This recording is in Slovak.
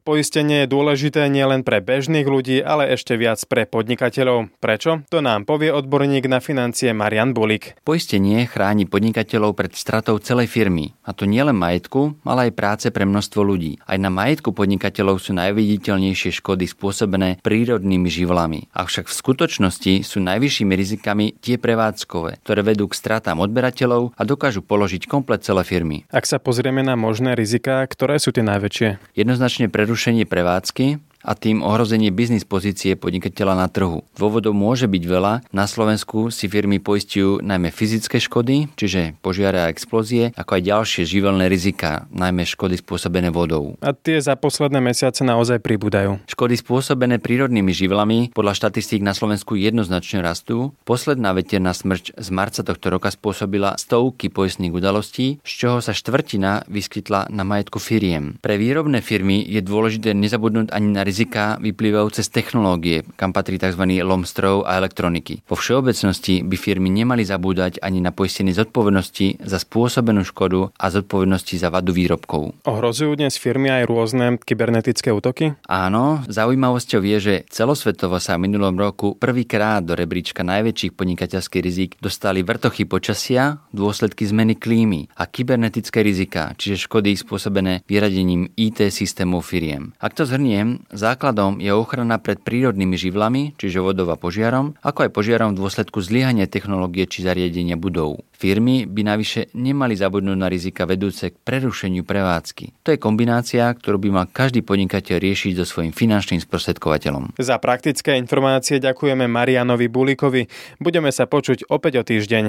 Poistenie je dôležité nielen pre bežných ľudí, ale ešte viac pre podnikateľov. Prečo? To nám povie odborník na financie Marian Bulík. Poistenie chráni podnikateľov pred stratou celej firmy. A to nielen majetku, ale aj práce pre množstvo ľudí. Aj na majetku podnikateľov sú najviditeľnejšie škody spôsobené prírodnými živlami. Avšak v skutočnosti sú najvyššími rizikami tie prevádzkové, ktoré vedú k stratám odberateľov a dokážu položiť komplet celé firmy. Ak sa pozrieme na možné riziká, ktoré sú tie najväčšie? Jednoznačne prerušenie prevádzky a tým ohrozenie biznis pozície podnikateľa na trhu. Dôvodov môže byť veľa. Na Slovensku si firmy poisťujú najmä fyzické škody, čiže požiare a explózie, ako aj ďalšie živelné riziká, najmä škody spôsobené vodou. A tie za posledné mesiace naozaj pribúdajú. Škody spôsobené prírodnými živlami podľa štatistík na Slovensku jednoznačne rastú. Posledná veterná smrť z marca tohto roka spôsobila stovky poistných udalostí, z čoho sa štvrtina vyskytla na majetku firiem. Pre výrobné firmy je dôležité nezabudnúť ani na rizika vyplývajúce z technológie, kam patrí tzv. Lom strojov a elektroniky. Vo všeobecnosti by firmy nemali zabúdať ani na poistenie zodpovednosti za spôsobenú škodu a zodpovednosti za vadu výrobkov. Ohrozujú dnes firmy aj rôzne kybernetické útoky? Áno, zaujímavosťou je, že celosvetovo sa v minulom roku prvýkrát do rebríčka najväčších podnikateľských rizik dostali vrtochy počasia, dôsledky zmeny klímy a kybernetické rizika, čiže škody spôsobené vyradením IT systémov firiem. Ak to zhrniem, základom je ochrana pred prírodnými živlami, čiže vodou a požiarom, ako aj požiarom v dôsledku zlyhania technológie či zariadenia budov. Firmy by navyše nemali zabudnúť na rizika vedúce k prerušeniu prevádzky. To je kombinácia, ktorú by mal každý podnikateľ riešiť so svojím finančným sprostredkovateľom. Za praktické informácie ďakujeme Marianovi Bulíkovi. Budeme sa počuť opäť o týždeň.